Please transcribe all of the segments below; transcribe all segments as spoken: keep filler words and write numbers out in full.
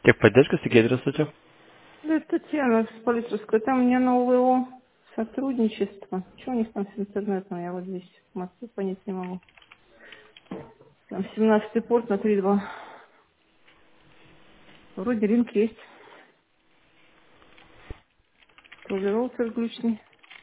Техподдержка, Сергей, здравствуйте. Да, Татьяна с Политровской. Там у меня новое О сотрудничество. Что у них там с интернетом? Я вот здесь в Москве понять не могу. Там семнадцатый порт на три два. Вроде линк есть. Тоже роутер глючный.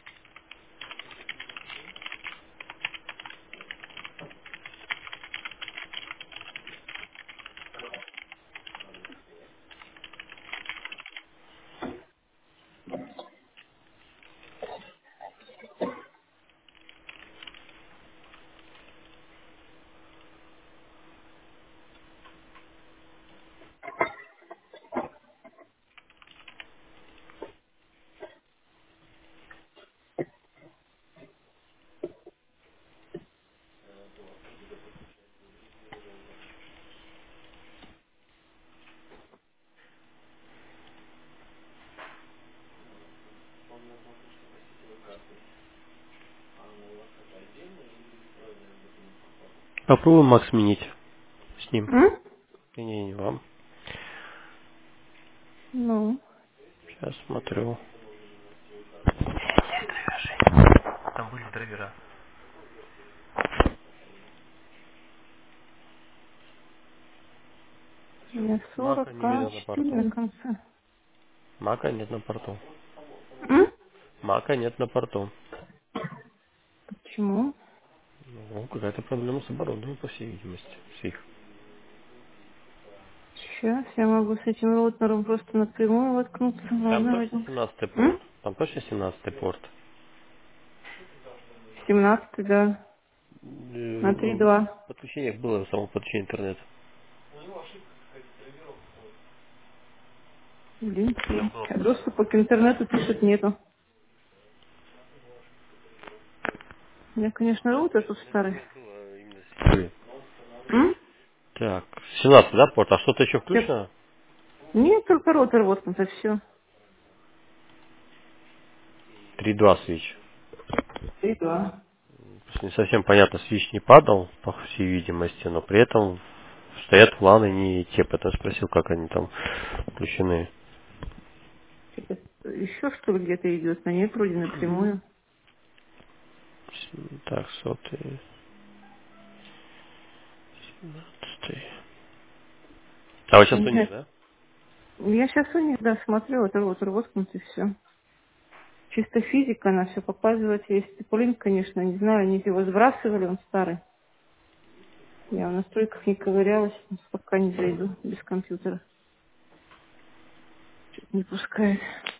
Попробуем Макс сменить с ним. М? Не, не, не вам. Ну, Сейчас смотрю. Там были драйвера. у меня Мака сорок, не а видно на четыре порту. на конце. Мака нет на порту. М? Мака нет на порту. Почему? Ну, какая-то проблема с оборудованием, по всей видимости. С их. Сейчас я могу с этим роутером просто напрямую воткнуться. Там Ладно, точно возьму. семнадцатый порт. М? Там точно семнадцатый порт. семнадцатый, да. На три Э, два. В подключениях было само подключение интернета. Линк Там есть. было А подключение. доступа к интернету пишет нету. У меня, конечно, роутер тут старый. Нет, было именно с сетевые. М? Так, семнадцатый, да, порт? А что-то еще Я- включено? Нет, только ротор вот это все. три два свич. И да. Не совсем понятно, свич не падал, по всей видимости, но при этом стоят планы не те, поэтому спросил, как они там включены. Что-то еще что ли где-то идет, на ней вроде напрямую. Так, сотый, семнадцатый. А вот Я сейчас не у них, знаю. да? Я сейчас у них, да, смотрю, это ротор воткнут и все. Чисто физика, она все показывает. Есть теплин, конечно, не знаю, они его сбрасывали, он старый. Я в настройках не ковырялась, пока не зайду без компьютера. Чё-то не пускает.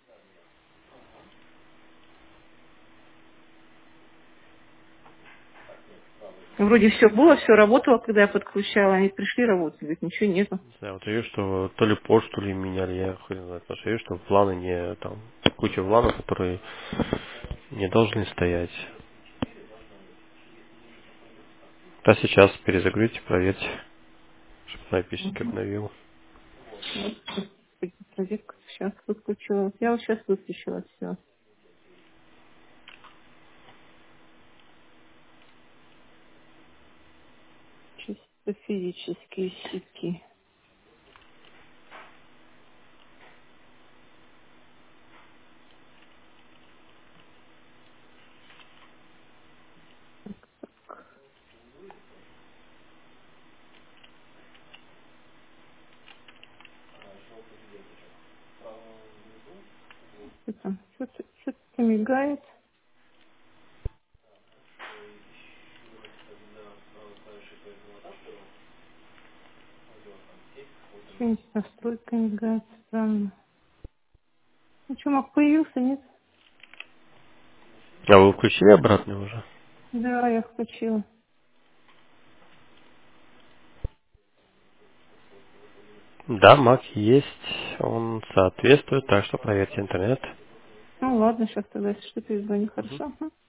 Вроде все было, все работало, когда я подключала. Они пришли работать, говорит, ничего нету. Не знаю, вот я вижу, что то ли порт, что ли меняли, я хрен знает, потому что я вижу, что планы не там, куча планов, которые не должны стоять. Да сейчас перезагрузите, проверьте, чтобы написчик Мгм. обновил. Вот, розетка сейчас выключила. Вот я вот сейчас выключила все. Чисто физические щитки. Что там? Что-то, что-то мигает. Что-нибудь настройка мигает. Странно. Ну что, мог появился, нет? А вы включили обратно уже? Да, я включила. Да, Mac есть, он соответствует, так что проверьте интернет. Ну ладно, сейчас тогда, если что-то из не хорошо.